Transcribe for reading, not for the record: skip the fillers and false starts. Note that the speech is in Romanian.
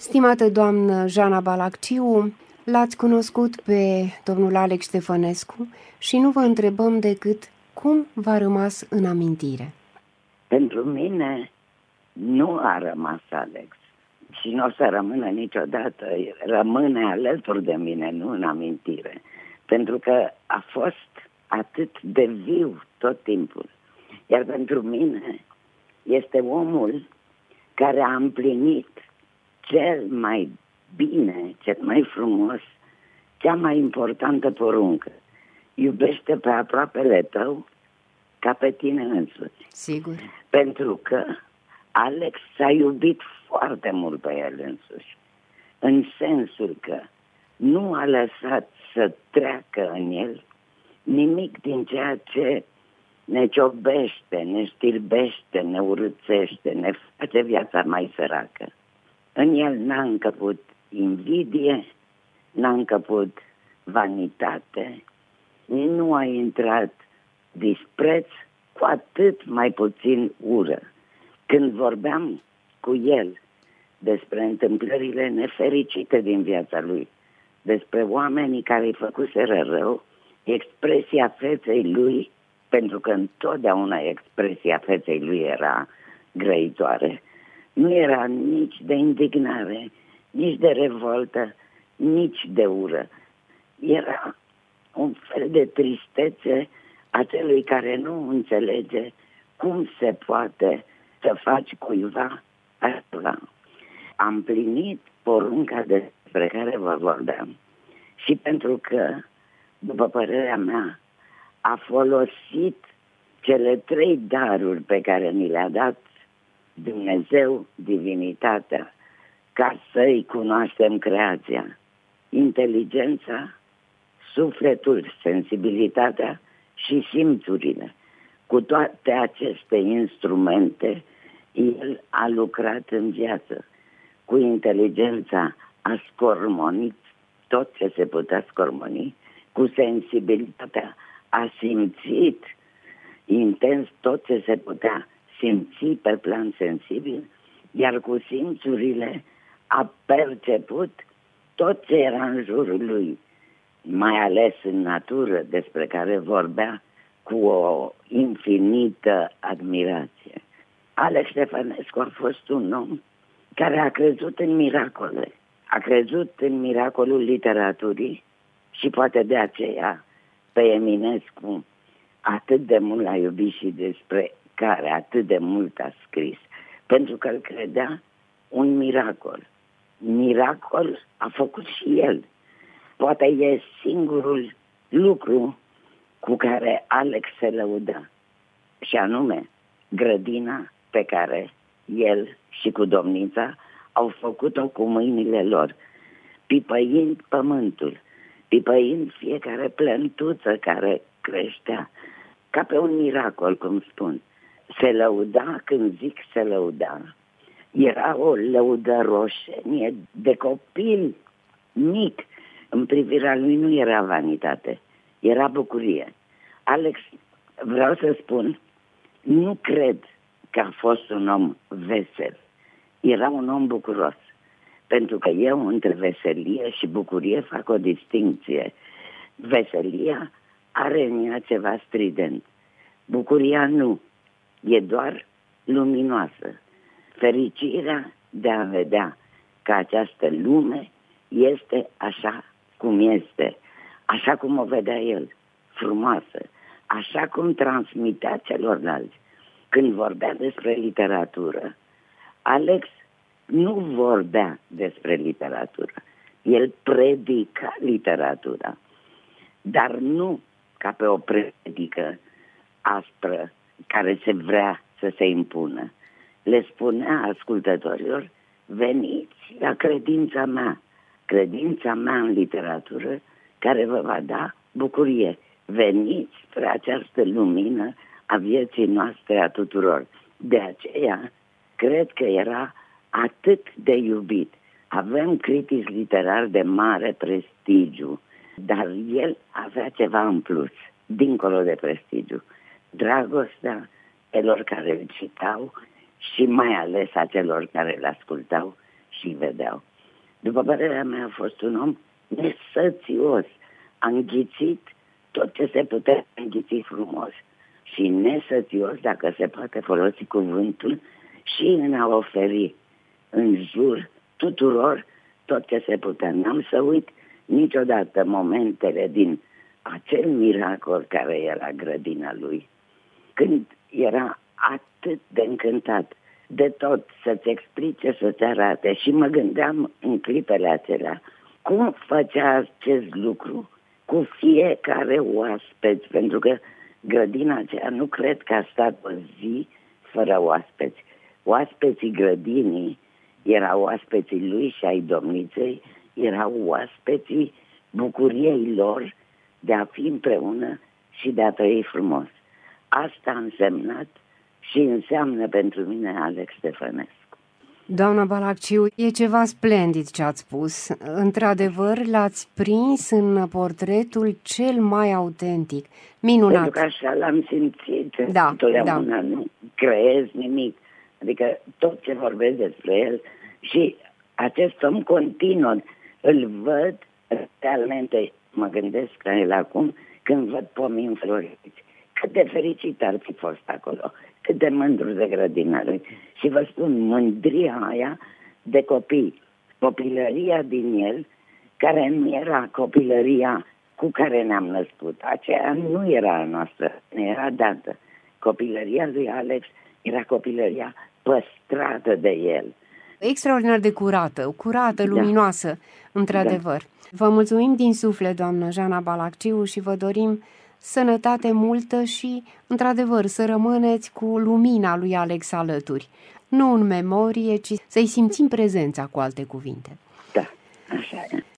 Stimată doamnă Jana Balacciu, l-ați cunoscut pe domnul Alex Ștefănescu și nu vă întrebăm decât cum v-a rămas în amintire. Pentru mine nu a rămas Alex și nu o să rămână niciodată, rămâne alături de mine, nu în amintire, pentru că a fost atât de viu tot timpul. Iar pentru mine este omul care a împlinit cel mai bine, cel mai frumos, cea mai importantă poruncă. Iubește pe aproapele tău ca pe tine însuți. Sigur. Pentru că Alex s-a iubit foarte mult pe el însuși, în sensul că nu a lăsat să treacă în el nimic din ceea ce ne ciobește, ne știrbește, ne urâțește, ne face viața mai săracă. În el n-a încăput invidie, n-a încăput vanitate, nu a intrat dispreț, cu atât mai puțin ură. Când vorbeam cu el despre întâmplările nefericite din viața lui, despre oamenii care îi făcuseră rău, expresia feței lui, pentru că întotdeauna expresia feței lui era grăitoare, nu era nici de indignare, nici de revoltă, nici de ură. Era un fel de tristețe a celui care nu înțelege cum se poate să faci cuiva așa. Am plinit porunca despre care vă vorbeam și pentru că, după părerea mea, a folosit cele 3 daruri pe care ni le-a dat Dumnezeu, divinitatea, ca să-i cunoaștem creația. Inteligența, sufletul, sensibilitatea și simțurile. Cu toate aceste instrumente, el a lucrat în viață. Cu inteligența a scormonit tot ce se putea scormoni, cu sensibilitatea a simțit intens tot ce se putea simți pe plan sensibil, iar cu simțurile a perceput tot ce era în jurul lui, mai ales în natură, despre care vorbea cu o infinită admirație. Alex Ștefănescu a fost un om care a crezut în miracole, a crezut în miracolul literaturii și poate de aceea pe Eminescu atât de mult l-a iubit și despre care atât de mult a scris, pentru că îl credea un miracol. Miracol a făcut și el. Poate e singurul lucru cu care Alex se lăuda, și anume grădina pe care el și cu domnița au făcut-o cu mâinile lor, pipăind pământul, pipăind fiecare plântuță care creștea, ca pe un miracol, cum spun. Se lăuda, când zic se lăuda, era o lăudăroșenie de copil mic. În privirea lui nu era vanitate, era bucurie. Alex, vreau să spun, nu cred că a fost un om vesel. Era un om bucuros. Pentru că eu între veselie și bucurie fac o distincție. Veselia are în ea ceva strident. Bucuria nu. E doar luminoasă. Fericirea de a vedea că această lume este așa cum este, așa cum o vedea el, frumoasă, așa cum transmitea celorlalți. Când vorbea despre literatură, Alex nu vorbea despre literatură. El predica literatura, dar nu ca pe o predică aspră care se vrea să se impună. Le spunea ascultătorilor: veniți la credința mea în literatură, care vă va da bucurie. Veniți spre această lumină a vieții noastre a tuturor. De aceea, cred că era atât de iubit. Avem critici literari de mare prestigiu, dar el avea ceva în plus, dincolo de prestigiu. Dragostea celor care îl citau și mai ales a celor care îl ascultau și vedeau. După părerea mea, a fost un om nesățios. A înghițit tot ce se putea înghiți frumos. Și nesățios, dacă se poate folosi cuvântul, și în a oferi în jur tuturor tot ce se putea. N-am să uit niciodată momentele din acel miracol care era grădina lui, când era atât de încântat de tot, să-ți explice, să-ți arate. Și mă gândeam în clipele acelea cum făcea acest lucru cu fiecare oaspeț, pentru că grădina aceea nu cred că a stat o zi fără oaspeți. Oaspeții grădinii erau oaspeții lui și ai domniței, erau oaspeții bucuriei lor de a fi împreună și de a trăi frumos. Asta a însemnat și înseamnă pentru mine Alex Stefănescu. Doamna Balacciu, e ceva splendid ce ați spus. Într-adevăr, l-ați prins în portretul cel mai autentic. Minunat. Pentru că așa l-am simțit. Da, întotdeauna nu creez nimic. Adică tot ce vorbesc despre el și acest om continuă, îl văd realmente, mă gândesc la el acum, când văd pomii înfloriți. Cât de fericit ar fi fost acolo, cât de mândru de grădina lui. Și vă spun, mândria aia de copii, copilăria din el, care nu era copilăria cu care ne-am născut. Aceea nu era a noastră, ne era dată. Copilăria lui Alex era copilăria păstrată de el. Extraordinar de curată, luminoasă, într-adevăr. Vă mulțumim din suflet, doamnă Jana Balacciu, și vă dorim sănătate multă și, într-adevăr, să rămâneți cu lumina lui Alex alături. Nu în memorie, ci să-i simțim prezența, cu alte cuvinte. Da, așa e.